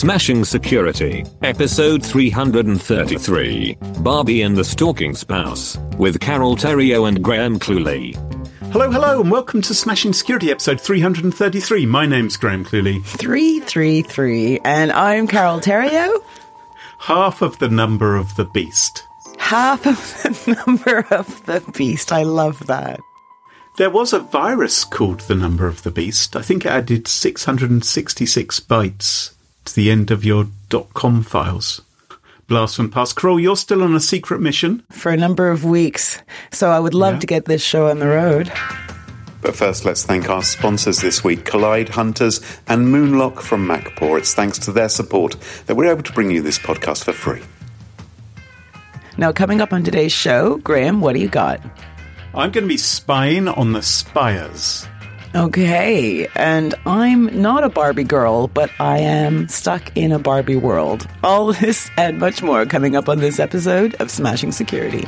Smashing Security, episode 333, Barbie and the Stalking Spouse, with Carol Theriault and Graham Cluley. Hello, and welcome to Smashing Security, episode 333. My name's Graham Cluley. 333, and I'm Carol Theriault. Half of the number of the beast. Half of the number of the beast. I love that. There was a virus called the number of the beast. I think it added 666 bytes to the end of your .com files. Blast from past. Carol, you're still on a secret mission. For a number of weeks. So I would love to get this show on the road. But first, let's thank our sponsors this week, Collide Hunters and Moonlock from Macpaw. It's thanks to their support that we're able to bring you this podcast for free. Now, coming up on today's show, Graham, what do you got? I'm going to be spying on the spires. Okay, and I'm not a Barbie girl, but I am stuck in a Barbie world. All this and much more coming up on this episode of Smashing Security.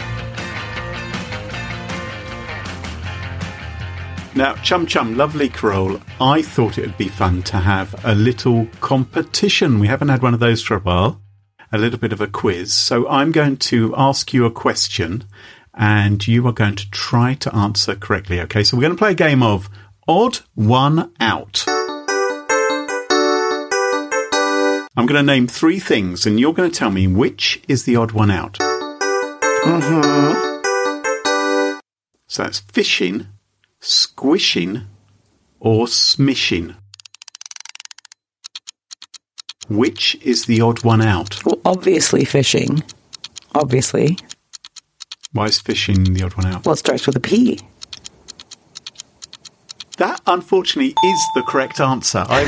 Now, Chum, lovely Carol, I thought it would be fun to have a little competition. We haven't had one of those for a while. A little bit of a quiz. So I'm going to ask you a question and you are going to try to answer correctly. Okay, so we're going to play a game of Odd One Out. I'm going to name three things and you're going to tell me which is the odd one out. So that's fishing, squishing, or smishing. Which is the odd one out? Well, obviously fishing. Obviously. Why is fishing the odd one out? Well, it starts with a P. That, unfortunately, is the correct answer. I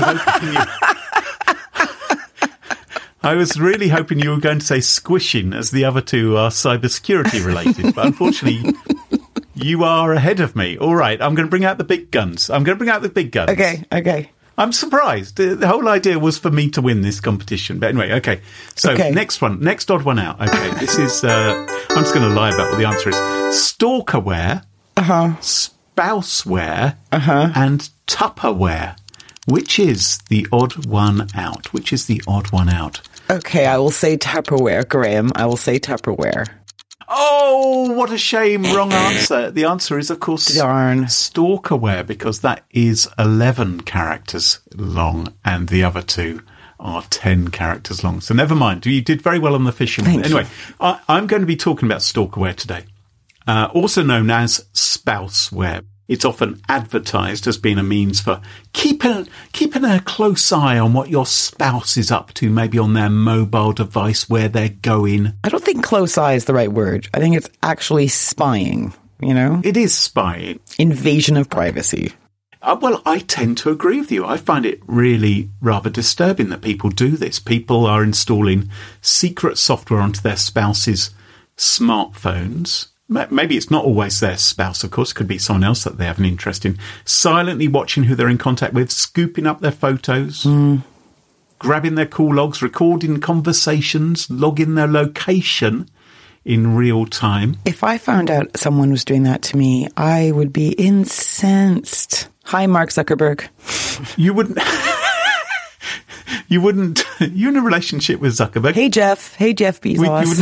was really hoping you were going to say squishing, as the other two are cybersecurity related. But unfortunately, you are ahead of me. All right, I'm going to bring out the big guns. Okay. I'm surprised. The whole idea was for me to win this competition. But anyway, okay. So next odd one out. Okay, this is, I'm just going to lie about what the answer is. Stalkerware, spouseware, and Tupperware. Which is the odd one out? Okay, I will say Tupperware, Graham. I will say Tupperware. Oh, what a shame. Wrong answer. The answer is, of course, Stalkerware, because that is 11 characters long and the other two are 10 characters long. So never mind. You did very well on the fishing one. Anyway, I'm going to be talking about Stalkerware today, also known as spouseware. It's often advertised as being a means for keeping a close eye on what your spouse is up to, maybe on their mobile device, where they're going. I don't think close eye is the right word. I think it's actually spying, you know? It is spying. Invasion of privacy. Well, I tend to agree with you. I find it really rather disturbing that people do this. People are installing secret software onto their spouse's smartphones. Maybe it's not always their spouse, of course. It could be someone else that they have an interest in. Silently watching who they're in contact with, scooping up their photos, grabbing their call logs, recording conversations, logging their location in real time. If I found out someone was doing that to me, I would be incensed. Hi, Mark Zuckerberg. You wouldn't... You're in a relationship with Zuckerberg. Hey, Jeff Bezos.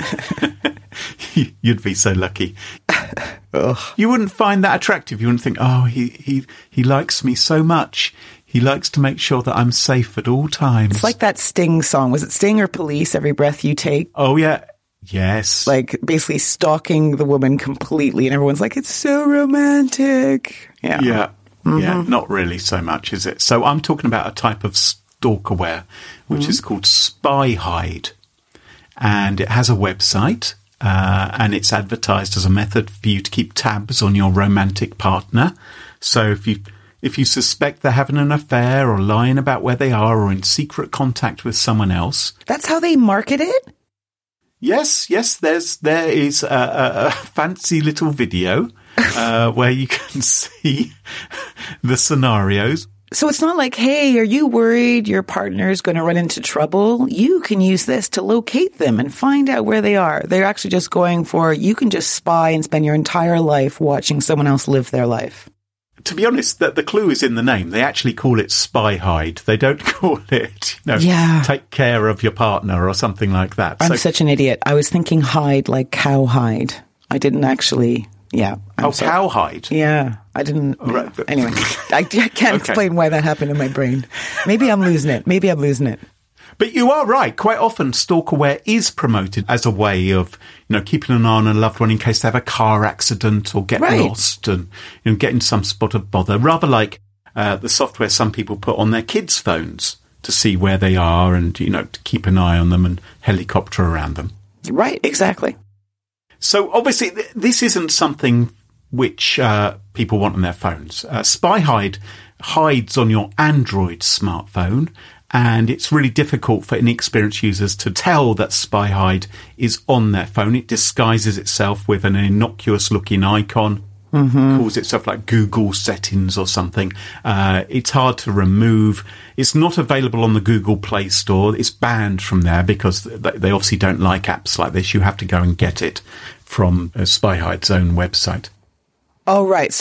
You'd be so lucky. You wouldn't find that attractive. You wouldn't think, oh, he likes me so much. He likes to make sure that I'm safe at all times. It's like that Sting song. Was it Sting or Police, Every Breath You Take? Oh, yeah. Yes. Like basically stalking the woman completely. And everyone's like, it's so romantic. Yeah. Yeah. Yeah. Not really so much, is it? So I'm talking about a type of stalkerware, which is called SpyHide. And it has a website. And it's advertised as a method for you to keep tabs on your romantic partner. So if you suspect they're having an affair or lying about where they are or in secret contact with someone else. That's how they market it? Yes. There is a fancy little video where you can see the scenarios. So it's not like, hey, are you worried your partner is going to run into trouble? You can use this to locate them and find out where they are. They're actually just going for, you can just spy and spend your entire life watching someone else live their life. to be honest, that the clue is in the name. They actually call it spy hide. They don't call it, take care of your partner or something like that. I'm such an idiot. I was thinking hide like cowhide. I didn't actually... Yeah. Cowhide? Yeah. I didn't... Right. Anyway, I can't explain why that happened in my brain. Maybe I'm losing it. But you are right. Quite often, stalkerware is promoted as a way of, keeping an eye on a loved one in case they have a car accident or get lost and, get in some spot of bother. Rather like the software some people put on their kids' phones to see where they are and, to keep an eye on them and helicopter around them. Right, exactly. So obviously, this isn't something which people want on their phones. SpyHide hides on your Android smartphone, and it's really difficult for inexperienced users to tell that SpyHide is on their phone. It disguises itself with an innocuous-looking icon, calls itself like Google settings or something. It's hard to remove. It's not available on the Google Play Store. It's banned from there because they obviously don't like apps like this. You have to go and get it from SpyHide's own website. Oh, right.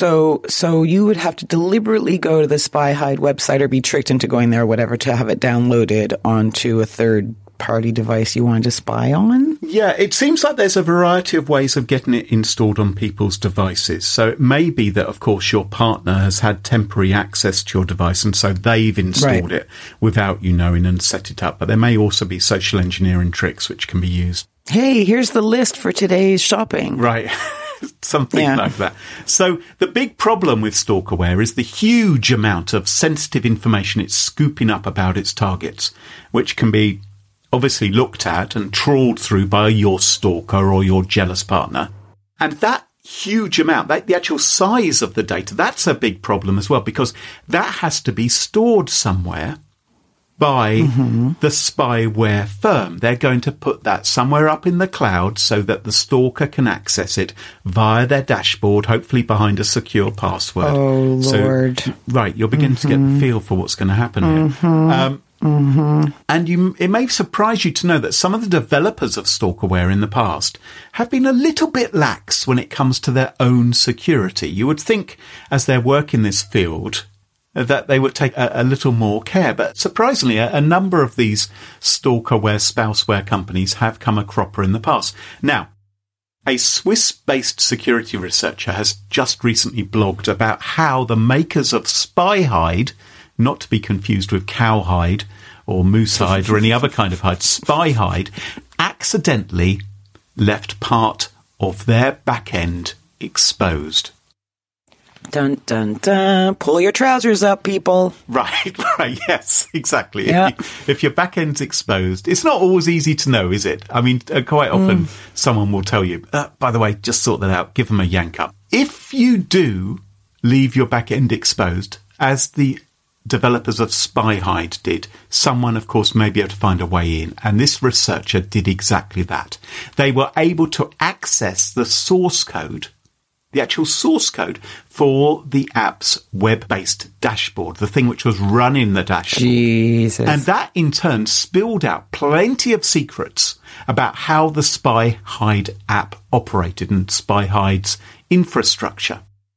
So you would have to deliberately go to the SpyHide website or be tricked into going there or whatever to have it downloaded onto a third-party device you wanted to spy on? Yeah, it seems like there's a variety of ways of getting it installed on people's devices. So it may be that, of course, your partner has had temporary access to your device and so they've installed it without you knowing and set it up. But there may also be social engineering tricks which can be used. Hey, here's the list for today's shopping. Right. Something like that. So the big problem with stalkerware is the huge amount of sensitive information it's scooping up about its targets, which can be obviously looked at and trawled through by your stalker or your jealous partner. And that huge amount, the actual size of the data, that's a big problem as well, because that has to be stored somewhere by the spyware firm. They're going to put that somewhere up in the cloud so that the stalker can access it via their dashboard, hopefully behind a secure password. Oh, Lord. So, right, you're beginning to get the feel for what's going to happen here. And it may surprise you to know that some of the developers of stalkerware in the past have been a little bit lax when it comes to their own security. You would think, as their work in this field, that they would take a little more care. But surprisingly, a number of these stalkerware, spouseware companies have come a cropper in the past. Now, a Swiss-based security researcher has just recently blogged about how the makers of SpyHide, not to be confused with cowhide or moosehide or any other kind of hide, SpyHide, accidentally left part of their back end exposed. Dun, dun, dun. Pull your trousers up, people. Right, yes, exactly. Yeah. If your back end's exposed, it's not always easy to know, is it? I mean, quite often someone will tell you, by the way, just sort that out, give them a yank up. If you do leave your back end exposed, as the developers of SpyHide did, someone, of course, may be able to find a way in. And this researcher did exactly that. They were able to access the source code, the actual source code for the app's web-based dashboard, the thing which was running the dashboard. Jesus. And that, in turn, spilled out plenty of secrets about how the SpyHide app operated and SpyHide's infrastructure.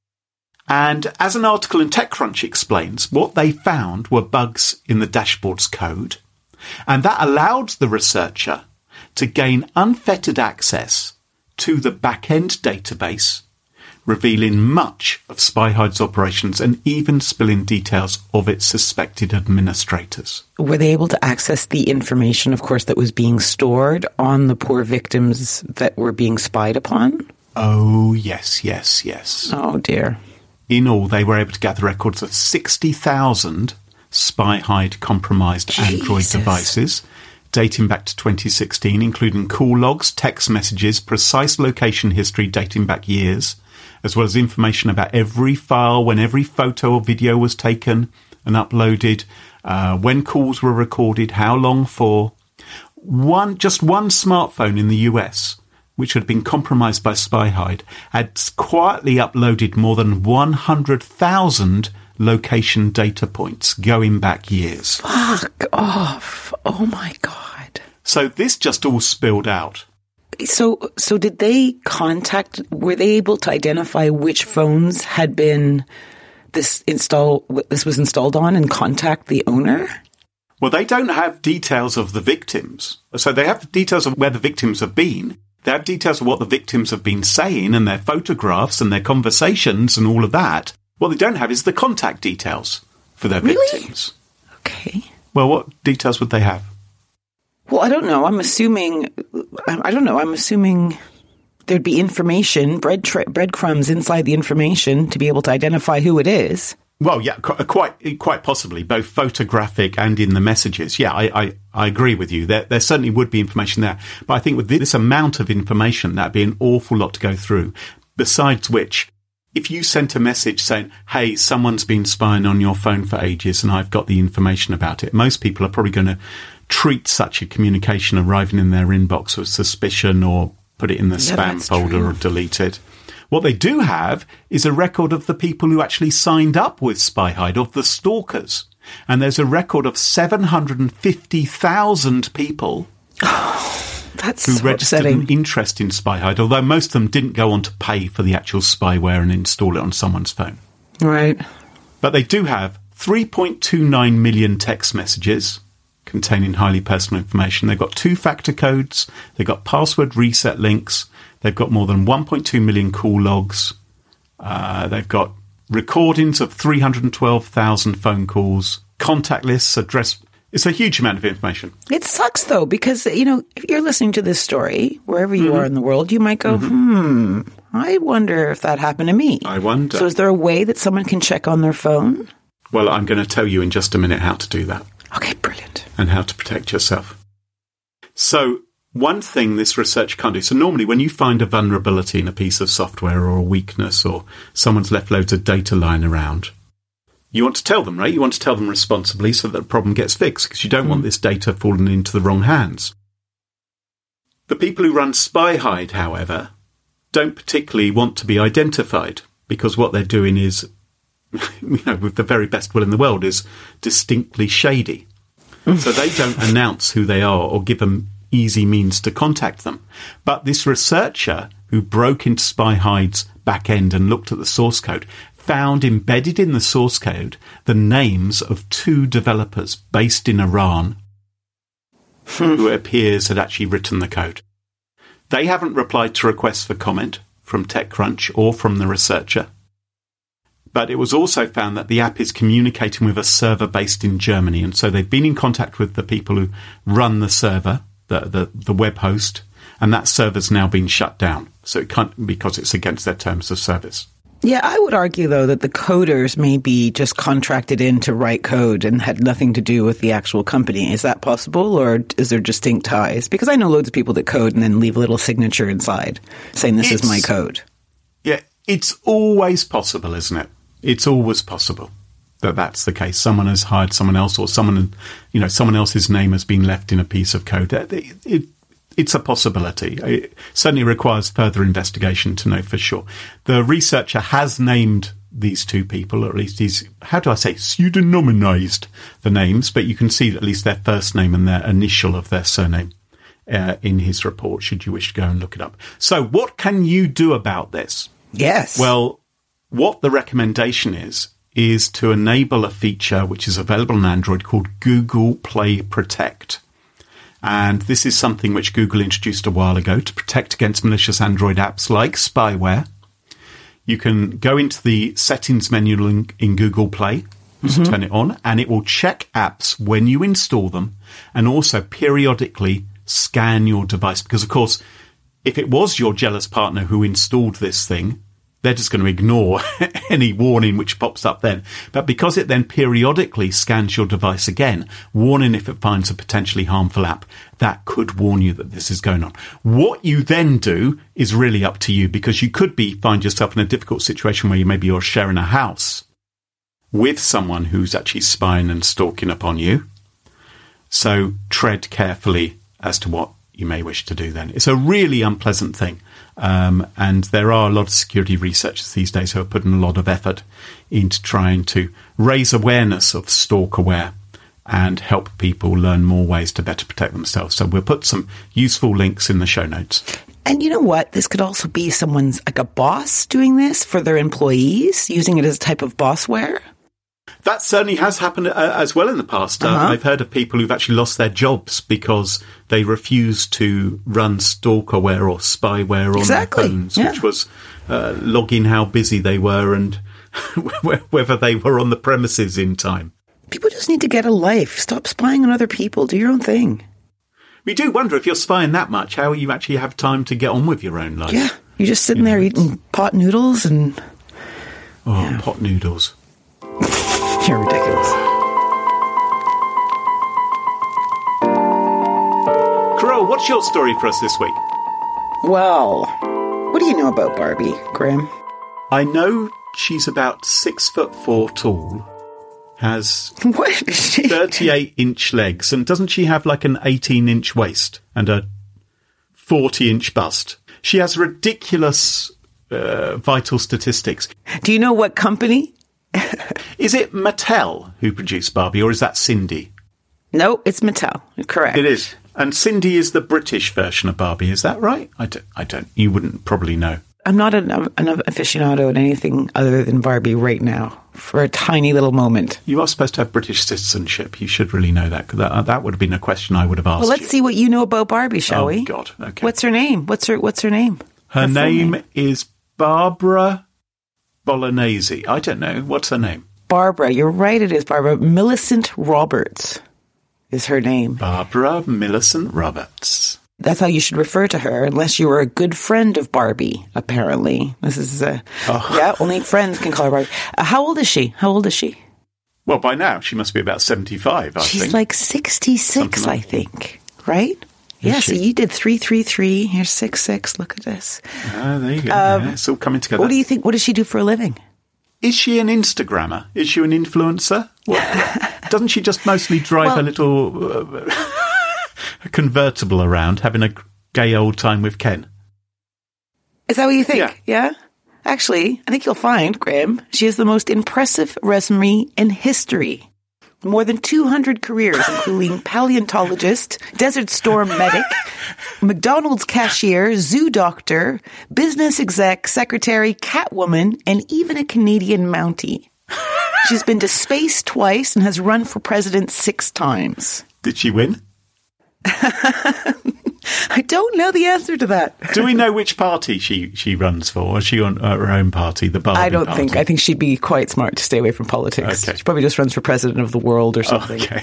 And as an article in TechCrunch explains, what they found were bugs in the dashboard's code. And that allowed the researcher to gain unfettered access to the back-end database, revealing much of SpyHide's operations and even spilling details of its suspected administrators. Were they able to access the information, of course, that was being stored on the poor victims that were being spied upon? Oh, yes. Oh, dear. In all, they were able to gather records of 60,000 SpyHide-compromised Android devices, dating back to 2016, including call logs, text messages, precise location history dating back years, as well as information about every file, when every photo or video was taken and uploaded, when calls were recorded, how long for. Just one smartphone in the US, which had been compromised by SpyHide, had quietly uploaded more than 100,000 location data points going back years. Fuck off. Oh, my God. So this just all spilled out. So did they were they able to identify which phones had been this was installed on and contact the owner? Well, they don't have details of the victims. So they have details of where the victims have been. They have details of what the victims have been saying and their photographs and their conversations and all of that. What they don't have is the contact details for their victims. Okay. Well, what details would they have? Well, I don't know. I'm assuming there'd be information, breadcrumbs inside the information to be able to identify who it is. Well, yeah, quite possibly, both photographic and in the messages. Yeah, I agree with you. There certainly would be information there. But I think with this amount of information, that'd be an awful lot to go through. Besides which, if you sent a message saying, hey, someone's been spying on your phone for ages and I've got the information about it, most people are probably going to treat such a communication arriving in their inbox with suspicion or put it in the spam folder or delete it. What they do have is a record of the people who actually signed up with SpyHide, of the stalkers. And there's a record of 750,000 people who registered an interest in SpyHide, although most of them didn't go on to pay for the actual spyware and install it on someone's phone. Right. But they do have 3.29 million text messages containing highly personal information. They've got two-factor codes. They've got password reset links. They've got more than 1.2 million call logs. They've got recordings of 312,000 phone calls, contact lists, address. It's a huge amount of information. It sucks, though, because, if you're listening to this story, wherever you are in the world, you might go, I wonder if that happened to me. I wonder. So is there a way that someone can check on their phone? Well, I'm going to tell you in just a minute how to do that. Okay, brilliant. And how to protect yourself. So one thing this research can't do, so normally when you find a vulnerability in a piece of software or a weakness or someone's left loads of data lying around, you want to tell them, right? You want to tell them responsibly so that the problem gets fixed because you don't want this data falling into the wrong hands. The people who run SpyHide, however, don't particularly want to be identified because what they're doing is, with the very best will in the world, is distinctly shady. So they don't announce who they are or give them easy means to contact them. But this researcher who broke into SpyHide's back end and looked at the source code found embedded in the source code the names of two developers based in Iran who it appears had actually written the code. They haven't replied to requests for comment from TechCrunch or from the researcher. But it was also found that the app is communicating with a server based in Germany. And so they've been in contact with the people who run the server, the web host, and that server's now been shut down. So it can't, because it's against their terms of service. Yeah, I would argue, though, that the coders may be just contracted in to write code and had nothing to do with the actual company. Is that possible, or is there distinct ties? Because I know loads of people that code and then leave a little signature inside saying this is my code. Yeah, it's always possible, isn't it? It's always possible that that's the case. Someone has hired someone else, or someone else's name has been left in a piece of code. It's a possibility. It certainly requires further investigation to know for sure. The researcher has named these two people, or at least he's, pseudonymized the names, but you can see at least their first name and their initial of their surname in his report, should you wish to go and look it up. So what can you do about this? Yes. Well, what the recommendation is to enable a feature which is available on Android called Google Play Protect. And this is something which Google introduced a while ago to protect against malicious Android apps like spyware. You can go into the settings menu in Google Play, turn it on, and it will check apps when you install them and also periodically scan your device. Because, of course, if it was your jealous partner who installed this thing, they're just going to ignore any warning which pops up then. But because it then periodically scans your device again, warning if it finds a potentially harmful app, that could warn you that this is going on. What you then do is really up to you, because you could find yourself in a difficult situation where you're sharing a house with someone who's actually spying and stalking upon you. So tread carefully as to what you may wish to do then. It's a really unpleasant thing. And there are a lot of security researchers these days who are putting a lot of effort into trying to raise awareness of stalkerware and help people learn more ways to better protect themselves. So we'll put some useful links in the show notes. And you know what? This could also be someone's, like a boss doing this for their employees, using it as a type of bossware. That certainly has happened as well in the past. I've heard of people who've actually lost their jobs because they refused to run stalkerware or spyware on their phones, which was logging how busy they were and whether they were on the premises in time. People just need to get a life. Stop spying on other people. Do your own thing. We do wonder if you're spying that much, how you actually have time to get on with your own life. Yeah, you're just sitting there eating pot noodles and... pot noodles. You're ridiculous. Carole, what's your story for us this week? Well, what do you know about Barbie, Graham? I know she's about 6'4" tall, has 38-inch legs, and doesn't she have like an 18-inch waist and a 40-inch bust? She has ridiculous vital statistics. Do you know what company? Is it Mattel who produced Barbie, or is that Cindy? No, it's Mattel. Correct. It is. And Cindy is the British version of Barbie, is that right? I don't. You wouldn't probably know. I'm not an aficionado at anything other than Barbie right now, for a tiny little moment. You are supposed to have British citizenship. You should really know that. That would have been a question I would have asked. Well, let's see what you know about Barbie, shall we? Oh, God. Okay. What's her name? What's her name? Her name is Barbara Bolognese. I don't know. What's her name? Barbara. You're right, it is Barbara. Millicent Roberts is her name. Barbara Millicent Roberts. That's how you should refer to her, unless you were a good friend of Barbie, apparently. This is, only friends can call her Barbie. How old is she? Well, by now, she must be about 75, I think. She's like 66, I think. Right? Yeah, so you did 333. Here's 66. Look at this. There you go. It's all coming together. What do you think? What does she do for a living? Is she an Instagrammer? Is she an influencer? Doesn't she just mostly drive a little convertible around, having a gay old time with Ken? Is that what you think? Yeah? Actually, I think you'll find, Graham, she has the most impressive resume in history. More than 200 careers, including paleontologist, Desert Storm medic, McDonald's cashier, zoo doctor, business exec, secretary, Catwoman, and even a Canadian Mountie. She's been to space twice and has run for president 6 times. Did she win? I don't know the answer to that. Do we know which party she runs for? Or is she on her own party, the Barbie I don't party? think. I think she'd be quite smart to stay away from politics. Okay. She probably just runs for president of the world or something. Okay.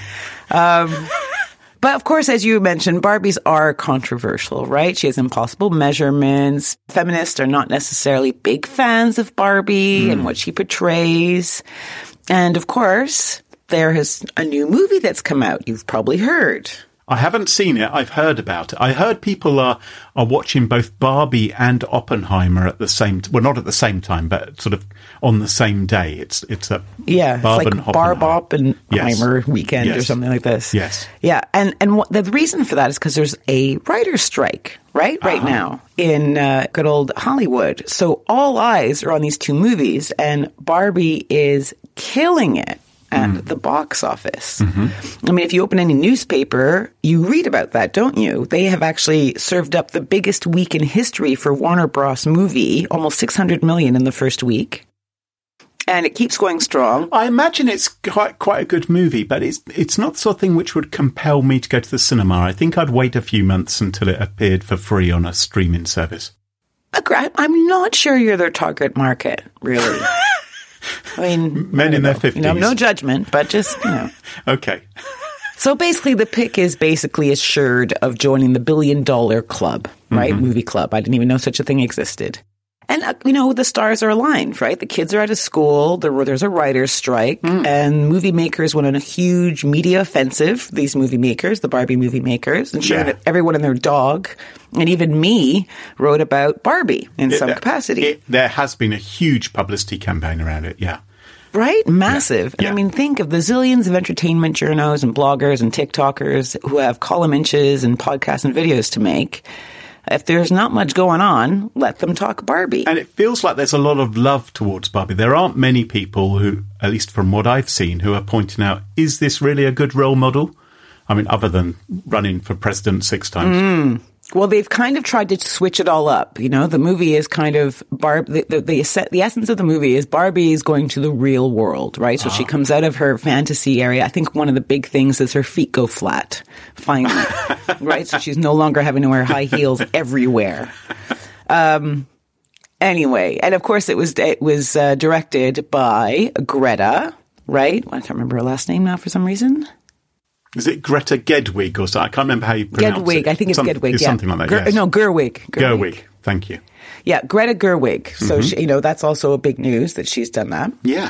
But of course, as you mentioned, Barbies are controversial, right? She has impossible measurements. Feminists are not necessarily big fans of Barbie and what she portrays. And of course, there is a new movie that's come out. You've probably heard. I haven't seen it. I've heard about it. I heard people are watching both Barbie and Oppenheimer at the same well, not at the same time, but sort of on the same day. It's a it's like Barb-Oppenheimer weekend or something like this. Yes. Yeah, and the reason for that is because there's a writer's strike, right now in good old Hollywood. So all eyes are on these two movies, and Barbie is killing it at the box office. I mean, if you open any newspaper, you read about that, don't you? They have actually served up the biggest week in history for Warner Bros. Movie, almost $600 million in the first week. And it keeps going strong. I imagine it's quite a good movie, but it's not the sort of thing which would compel me to go to the cinema. I think I'd wait a few months until it appeared for free on a streaming service. I'm not sure you're their target market, really. I mean, men in their 50s. No judgment, but just, Okay. So basically, the pick is basically assured of joining the $1 billion club, right? Movie club. I didn't even know such a thing existed. And, the stars are aligned, right? The kids are out of school. There's a writer's strike. And movie makers went on a huge media offensive, these movie makers, the Barbie movie makers, ensuring that everyone and their dog, and even me, wrote about Barbie in some capacity. There has been a huge publicity campaign around it, yeah. Right? Massive. And I mean, think of the zillions of entertainment journos and bloggers and TikTokers who have column inches and podcasts and videos to make. If there's not much going on, let them talk Barbie. And it feels like there's a lot of love towards Barbie. There aren't many people who, at least from what I've seen, who are pointing out, is this really a good role model? I mean, other than running for president 6 times. Well, they've kind of tried to switch it all up. You know, the movie is kind of the essence of the movie is Barbie is going to the real world, right? So she comes out of her fantasy area. I think one of the big things is her feet go flat, finally, right? So she's no longer having to wear high heels everywhere. Anyway, and of course it was directed by Greta, right? I can't remember her last name now for some reason. Is it Greta Gedwig or something? I can't remember how you pronounce it. Gedwig, I think it's Gedwig. It's something like that, yes. No, Gerwig. Gerwig, thank you. Yeah, Greta Gerwig. So, she, that's also a big news that she's done that. Yeah.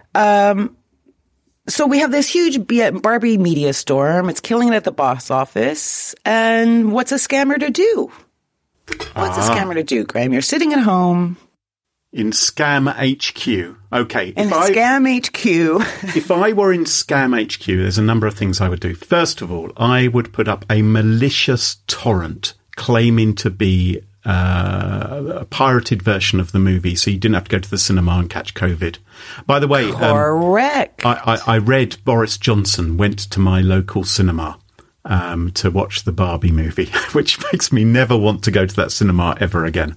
So we have this huge Barbie media storm. It's killing it at the box office. And what's a scammer to do? What's a scammer to do, Graham? You're sitting at home. In Scam HQ. Okay. Scam HQ. If I were in Scam HQ, there's a number of things I would do. First of all, I would put up a malicious torrent claiming to be a pirated version of the movie, so you didn't have to go to the cinema and catch COVID. By the way, correct. I read Boris Johnson went to my local cinema to watch the Barbie movie, which makes me never want to go to that cinema ever again.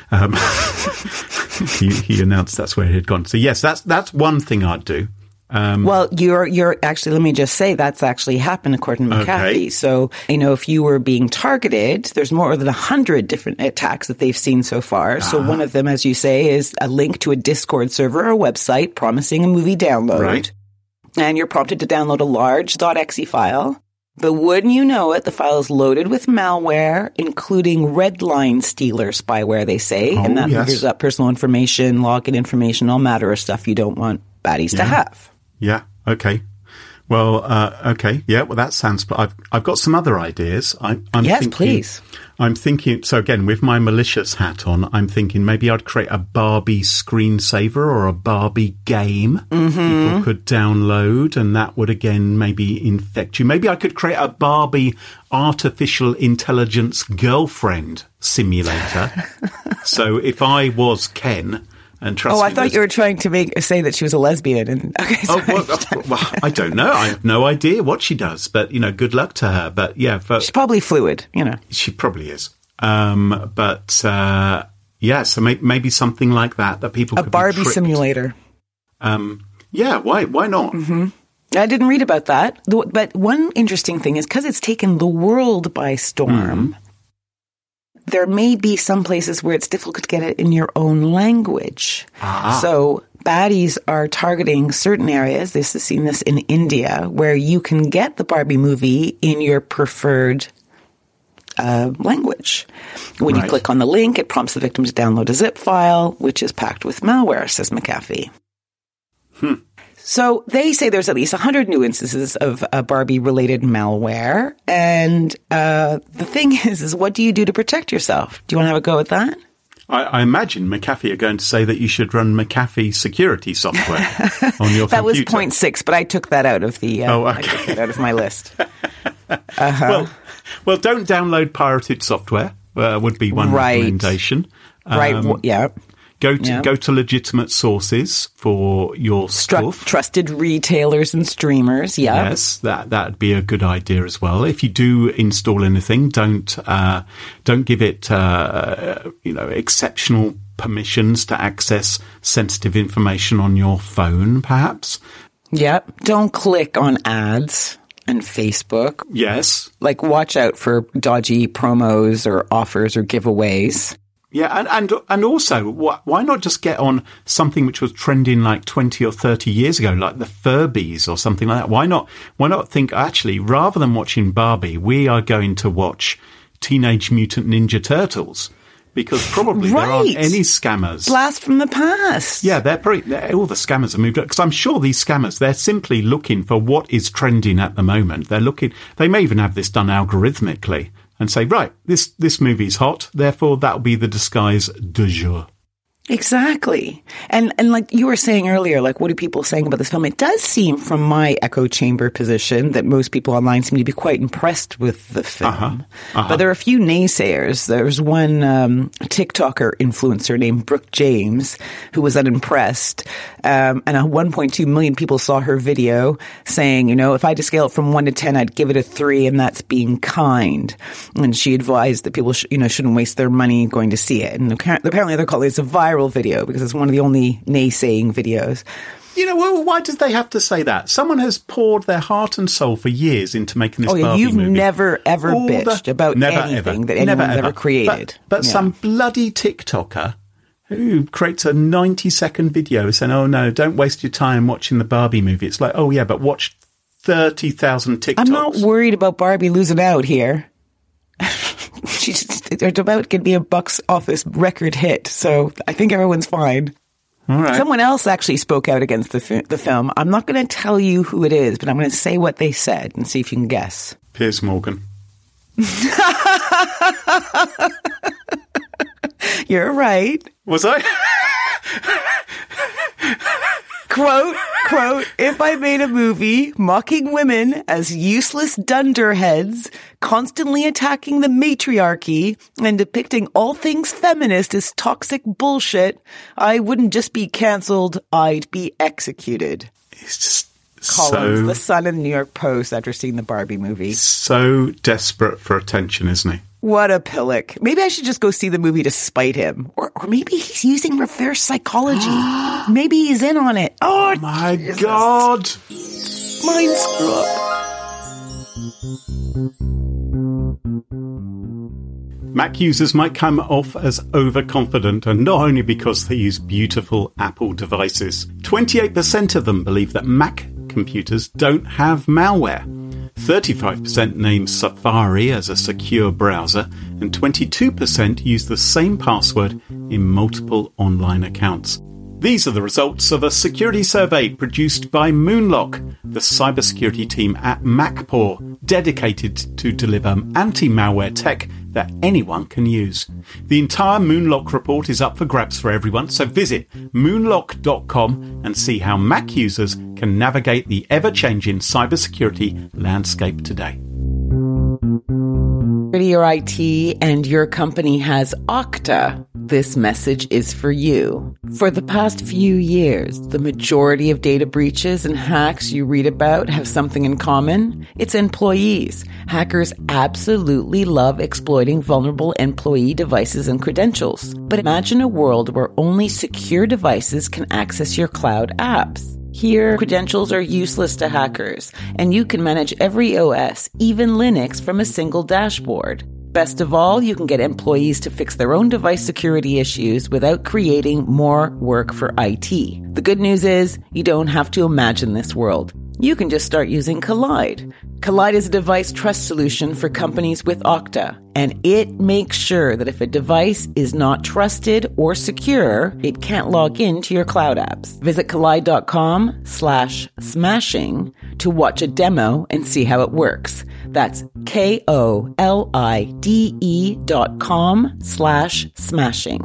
He announced that's where he had gone. So yes, that's one thing I'd do. Well, you're actually, let me just say that's actually happened according to McAfee. Okay. So, if you were being targeted, there's more than 100 different attacks that they've seen so far. So one of them, as you say, is a link to a Discord server or website promising a movie download. Right. And you're prompted to download a large .exe file. But wouldn't you know it, the file is loaded with malware, including red line stealer spyware, they say. And that covers up personal information, login information, all matter of stuff you don't want baddies to have. Yeah. Okay. Well, okay. Yeah. Well, that sounds, I've got some other ideas. I'm thinking, please. I'm thinking, so again, with my malicious hat on, I'm thinking maybe I'd create a Barbie screensaver or a Barbie game people could download, and that would again maybe infect you. Maybe I could create a Barbie artificial intelligence girlfriend simulator. So if I was Ken, and trust me, I thought you were trying to say that she was a lesbian. And okay, well, I don't know. I have no idea what she does, but good luck to her. But yeah, she's probably fluid. She probably is. So maybe something like that people could Barbie be tricked. Simulator. Yeah, why not? I didn't read about that, but one interesting thing is because it's taken the world by storm. There may be some places where it's difficult to get it in your own language. So baddies are targeting certain areas. This is seen this in India, where you can get the Barbie movie in your preferred language. When you click on the link, it prompts the victim to download a zip file, which is packed with malware, says McAfee. So they say there's at least 100 new instances of Barbie-related malware. And the thing is what do you do to protect yourself? Do you want to have a go at that? I imagine McAfee are going to say that you should run McAfee security software on your that computer. That was 0.6, but I took that out of the I took that out of my list. Well, don't download pirated software. Would be one recommendation. Yeah. Go to legitimate sources for your stuff. Trusted retailers and streamers, yeah. Yes, that'd be a good idea as well. If you do install anything, don't give it exceptional permissions to access sensitive information on your phone, perhaps. Yep. Don't click on ads and Facebook. Yes. Watch out for dodgy promos or offers or giveaways. Yeah, and also, why not just get on something which was trending 20 or 30 years ago, like the Furbies or something like that? Why not think, actually, rather than watching Barbie, we are going to watch Teenage Mutant Ninja Turtles? Because probably there aren't any scammers. Blast from the past. Yeah, all the scammers have moved up. Because I'm sure these scammers, they're simply looking for what is trending at the moment. They may even have this done algorithmically. And say, right, this movie's hot, therefore that'll be the disguise du jour. Exactly. And like you were saying earlier, like what are people saying about this film? It does seem from my echo chamber position that most people online seem to be quite impressed with the film. But there are a few naysayers. There's one TikToker influencer named Brooke James who was unimpressed. And 1.2 million people saw her video saying, you know, if I had to scale it from 1 to 10, I'd give it a 3, and that's being kind. And she advised that people shouldn't waste their money going to see it. And apparently they're calling this a viral video because it's one of the only naysaying videos. You know, well, why did they have to say that? Someone has poured their heart and soul for years into making this Barbie movie. You've never, ever bitched about anything that anyone's ever created. But some bloody TikToker who creates a 90-second video saying, oh, no, don't waste your time watching the Barbie movie. It's like, oh, yeah, but watch 30,000 TikToks. I'm not worried about Barbie losing out here. It's about to be a box office record hit, so I think everyone's fine. All right. Someone else actually spoke out against the film. I'm not going to tell you who it is, but I'm going to say what they said and see if you can guess. Piers Morgan. You're right. Was I? Quote, if I made a movie mocking women as useless dunderheads, constantly attacking the matriarchy, and depicting all things feminist as toxic bullshit, I wouldn't just be cancelled, I'd be executed. It's just Collins, the Sun and the New York Post after seeing the Barbie movie. So desperate for attention, isn't he? What a pillock. Maybe I should just go see the movie to spite him. Or maybe he's using reverse psychology. Maybe he's in on it. Oh, my God. Mind screw up. Mac users might come off as overconfident, and not only because they use beautiful Apple devices. 28% of them believe that Mac computers don't have malware. 35% name Safari as a secure browser, and 22% use the same password in multiple online accounts. These are the results of a security survey produced by Moonlock, the cybersecurity team at MacPaw, dedicated to deliver anti-malware tech that anyone can use. The entire Moonlock report is up for grabs for everyone, so visit moonlock.com and see how Mac users can navigate the ever-changing cybersecurity landscape today. Your IT and your company has Okta. This message is for you. For the past few years, the majority of data breaches and hacks you read about have something in common. It's employees. Hackers absolutely love exploiting vulnerable employee devices and credentials. But imagine a world where only secure devices can access your cloud apps. Here, credentials are useless to hackers, and you can manage every OS, even Linux, from a single dashboard. Best of all, you can get employees to fix their own device security issues without creating more work for IT. The good news is, you don't have to imagine this world. You can just start using Kolide. Kolide is a device trust solution for companies with Okta, and it makes sure that if a device is not trusted or secure, it can't log into your cloud apps. Visit Kolide.com/smashing to watch a demo and see how it works. That's KOLIDE.com/smashing.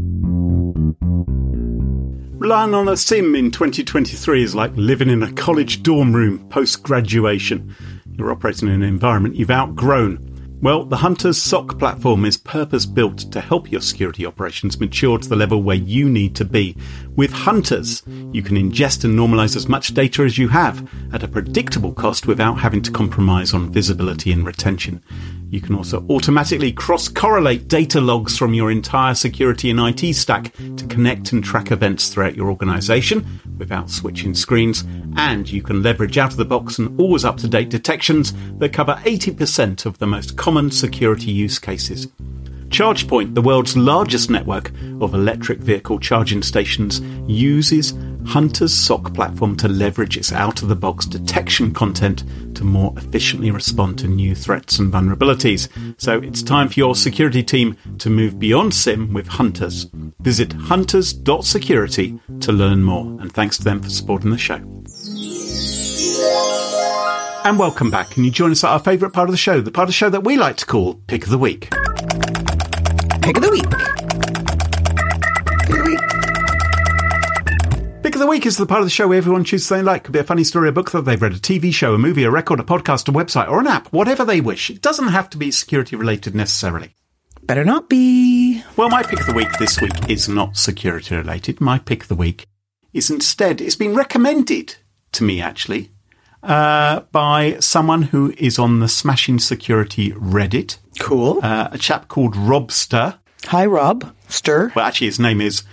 Relying on a SIM in 2023 is like living in a college dorm room post-graduation. You're operating in an environment you've outgrown. Well, the Hunters SOC platform is purpose-built to help your security operations mature to the level where you need to be. With Hunters, you can ingest and normalize as much data as you have at a predictable cost without having to compromise on visibility and retention. You can also automatically cross-correlate data logs from your entire security and IT stack to connect and track events throughout your organization without switching screens. And you can leverage out-of-the-box and always up-to-date detections that cover 80% of the most common security use cases. ChargePoint, the world's largest network of electric vehicle charging stations, uses Hunter's SOC platform to leverage its out-of-the-box detection content to more efficiently respond to new threats and vulnerabilities. So it's time for your security team to move beyond SIM with Hunters. Visit hunters.security to learn more, and thanks to them for supporting the show. And welcome back. Can you join us at our favourite part of the show, the part of the show that we like to call Pick of the Week. Pick of the Week. Pick of the Week. the Week is the part of the show where everyone chooses something like. Could be a funny story, a book that they've read, a TV show, a movie, a record, a podcast, a website, or an app, whatever they wish. It doesn't have to be security related necessarily. Better not be. Well, my pick of the week this week is not security related. My pick of the week is instead, it's been recommended to me actually, by someone who is on the Smashing Security Reddit. Cool. A chap called Robster. Hi, Rob. Stir. Well, actually, his name is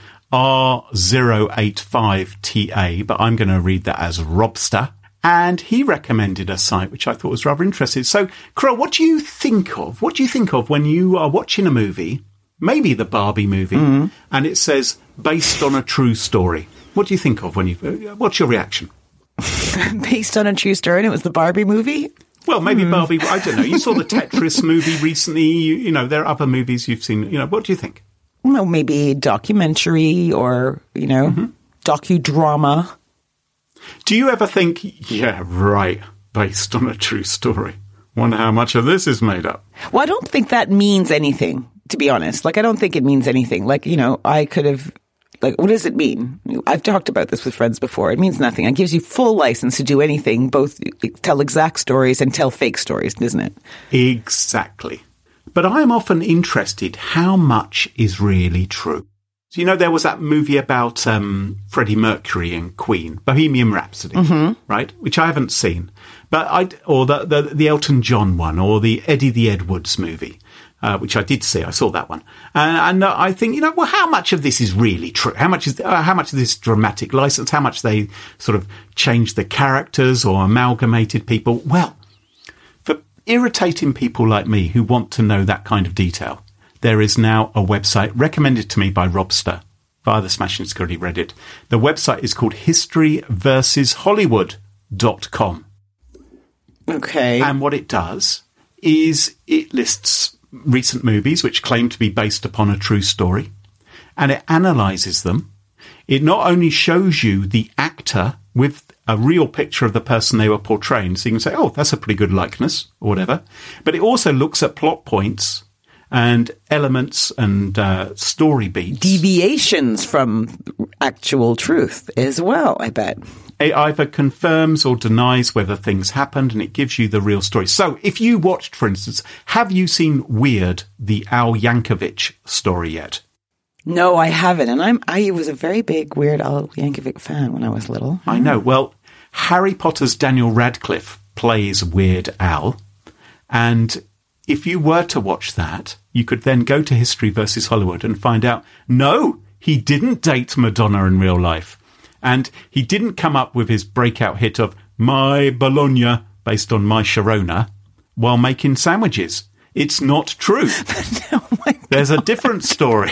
R085TA, but I'm going to read that as Robster. And he recommended a site which I thought was rather interesting. So, Crow, what do you think of? What do you think of when you are watching a movie, maybe the Barbie movie, and it says based on a true story? What do you think of when you? What's your reaction? Based on a true story, and it was the Barbie movie? Well, maybe Barbie. I don't know. You saw the Tetris movie recently. You know, there are other movies you've seen. You know, what do you think? Well, maybe a documentary or, docudrama. Do you ever think, yeah, right, based on a true story? Wonder how much of this is made up? Well, I don't think that means anything, to be honest. Like, I don't think it means anything. Like, I could have, like, what does it mean? I've talked about this with friends before. It means nothing. It gives you full license to do anything, both tell exact stories and tell fake stories, doesn't it? Exactly. But I am often interested how much is really true. So, there was that movie about Freddie Mercury and Queen, Bohemian Rhapsody, right? Which I haven't seen. But or the Elton John one, or the Eddie the Edwards movie, which I did see. I saw that one. And I think, well, how much of this is really true? How much of this dramatic license? How much they sort of changed the characters or amalgamated people? Well, for irritating people like me who want to know that kind of detail, there is now a website recommended to me by Robster via the Smashing Security Reddit. The website is called historyversushollywood.com. Okay. And what it does is it lists recent movies which claim to be based upon a true story, and it analyses them. It not only shows you the actor with a real picture of the person they were portraying, so you can say, oh, that's a pretty good likeness, or whatever, but it also looks at plot points and elements and story beats. Deviations from actual truth as well, I bet. It either confirms or denies whether things happened, and it gives you the real story. So if you watched, for instance, have you seen Weird, the Al Yankovic story yet? No, I haven't. And I was a very big Weird Al Yankovic fan when I was little. I know. Well, Harry Potter's Daniel Radcliffe plays Weird Al, and if you were to watch that, you could then go to History versus Hollywood and find out, no, he didn't date Madonna in real life. And he didn't come up with his breakout hit of My Bologna, based on My Sharona, while making sandwiches. It's not true. Oh my God. There's a different story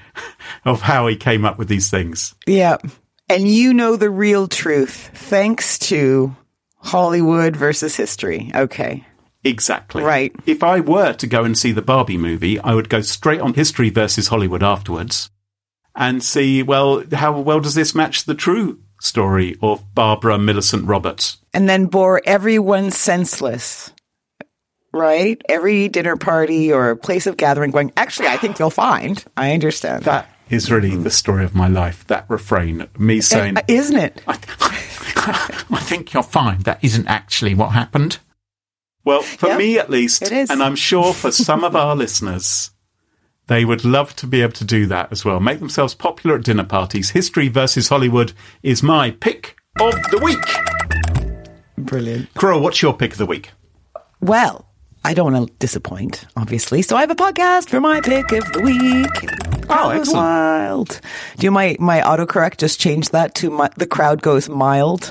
of how he came up with these things. Yeah. And you know the real truth, thanks to Hollywood versus history. Okay. Exactly. Right. If I were to go and see the Barbie movie, I would go straight on History versus Hollywood afterwards and see, well, how well does this match the true story of Barbara Millicent Roberts? And then bore everyone senseless, right? Every dinner party or place of gathering going, actually, I think you'll find. I understand. That is really the story of my life, that refrain. Me saying... Isn't it? I think you'll find that isn't actually what happened. Well, for me at least, it is. And I'm sure for some of our listeners, they would love to be able to do that as well. Make themselves popular at dinner parties. History versus Hollywood is my pick of the week. Brilliant. Crow, what's your pick of the week? Well, I don't want to disappoint, obviously. So I have a podcast for my pick of the week. Oh, excellent. Wild. Do you my autocorrect just changed that to the crowd goes mild?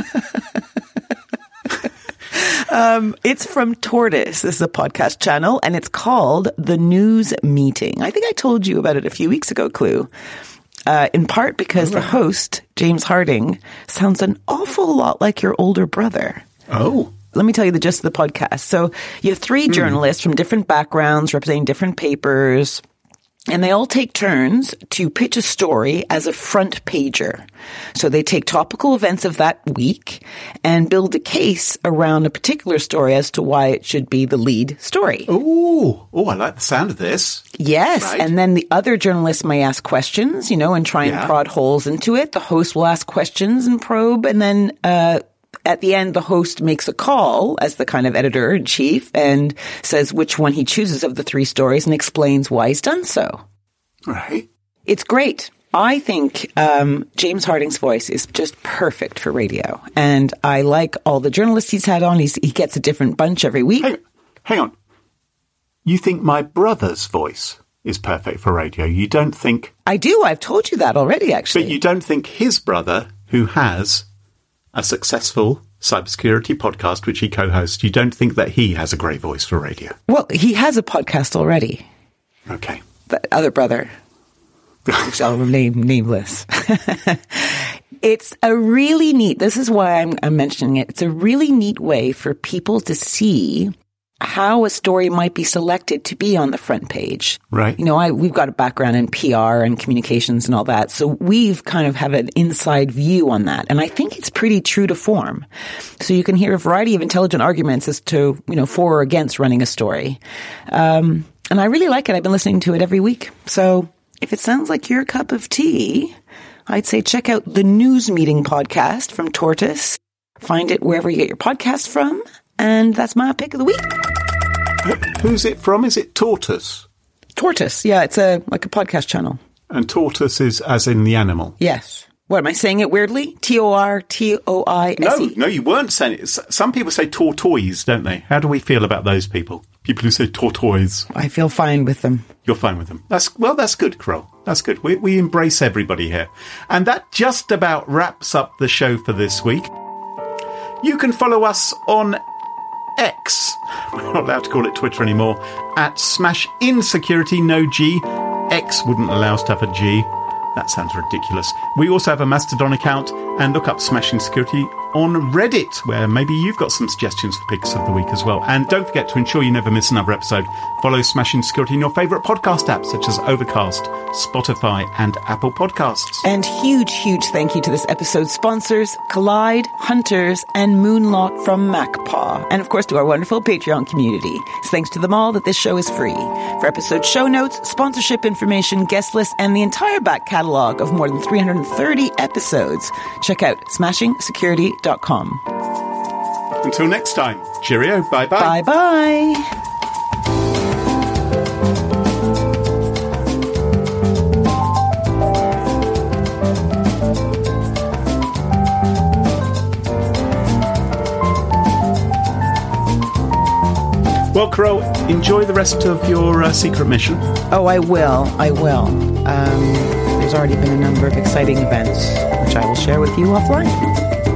It's from Tortoise. This is a podcast channel, and it's called The News Meeting. I think I told you about it a few weeks ago, Clue. In part because the host, James Harding, sounds an awful lot like your older brother. Oh. Let me tell you the gist of the podcast. So you have three journalists from different backgrounds representing different papers. And they all take turns to pitch a story as a front pager. So they take topical events of that week and build a case around a particular story as to why it should be the lead story. Oh, I like the sound of this. Yes. Right. And then the other journalists may ask questions, and try and prod holes into it. The host will ask questions and probe. And then, at the end, the host makes a call as the kind of editor-in-chief and says which one he chooses of the three stories and explains why he's done so. Right. It's great. I think James Harding's voice is just perfect for radio. And I like all the journalists he's had on. He gets a different bunch every week. Hang on. You think my brother's voice is perfect for radio? You don't think... I do. I've told you that already, actually. But you don't think his brother, who has a successful cybersecurity podcast, which he co-hosts, you don't think that he has a great voice for radio? Well, he has a podcast already. Okay. The other brother, which I'll remain nameless. It's a really neat, this is why I'm mentioning it, it's a really neat way for people to see how a story might be selected to be on the front page. Right. We've got a background in PR and communications and all that, so we've kind of have an inside view on that. And I think it's pretty true to form. So you can hear a variety of intelligent arguments as to, for or against running a story. And I really like it. I've been listening to it every week. So if it sounds like your cup of tea, I'd say check out the News Meeting podcast from Tortoise. Find it wherever you get your podcast from. And that's my pick of the week. Who's it from? Is it Tortoise? Tortoise, yeah. It's like a podcast channel. And tortoise is as in the animal? Yes. What, am I saying it weirdly? Tortoise? No, you weren't saying it. Some people say tortoise, don't they? How do we feel about those people? People who say tortoise. I feel fine with them. You're fine with them. That's good, Kroll. That's good. We embrace everybody here. And that just about wraps up the show for this week. You can follow us on X. We're not allowed to call it Twitter anymore. At Smash Insecurity, no G. X wouldn't allow us to have a G. That sounds ridiculous. We also have a Mastodon account, and look up Smashing Security on Reddit, where maybe you've got some suggestions for picks of the week as well. And don't forget to ensure you never miss another episode. Follow Smashing Security in your favourite podcast apps, such as Overcast, Spotify, and Apple Podcasts. And huge thank you to this episode's sponsors, Collide, Hunters, and Moonlock from MacPaw. And of course to our wonderful Patreon community. It's thanks to them all that this show is free. For episode show notes, sponsorship information, guest lists, and the entire back catalogue of more than 330 episodes, check out SmashingSecurity.com. Until next time, cheerio, bye-bye. Bye-bye. Well, Crow, enjoy the rest of your secret mission. Oh, I will. There's already been a number of exciting events, which I will share with you offline.